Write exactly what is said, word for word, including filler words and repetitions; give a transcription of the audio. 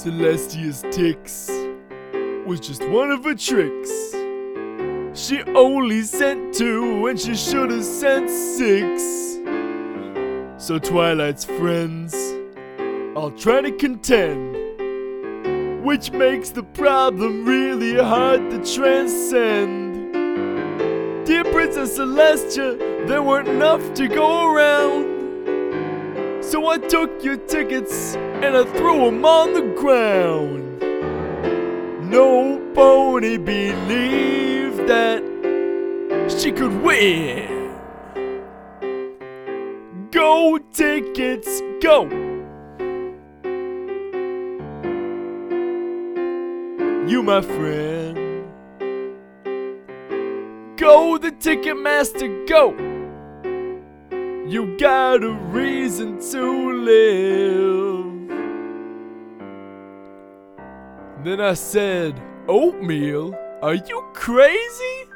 Celestia's ticks was just one of her tricks. She only sent two when she should have sent six. So Twilight's friends all try to contend, which makes the problem really hard to transcend. Dear Princess Celestia, there weren't enough to go around, so I took your tickets and I threw them on the ground. No pony believed that she could win. Go tickets, go! You, my friend. Go, the Ticketmaster, go! You got a reason to live. Then I said, oatmeal? Are you crazy?